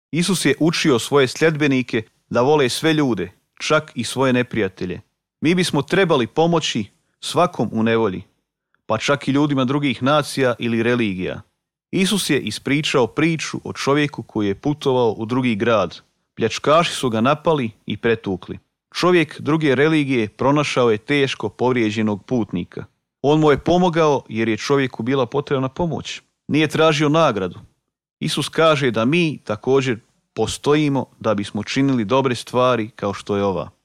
Isus je učio svoje sljedbenike da vole sve ljude, čak i svoje neprijatelje. Mi bismo trebali pomoći svakom u nevolji, pa čak i ljudima drugih nacija ili religija. Isus je ispričao priču o čovjeku koji je putovao u drugi grad. Pljačkaši su ga napali i pretukli. Čovjek druge religije pronašao je teško povrijeđenog putnika. On mu je pomogao jer je čovjeku bila potrebna pomoć. Nije tražio nagradu. Isus kaže da mi također postojimo da bismo činili dobre stvari kao što je ova.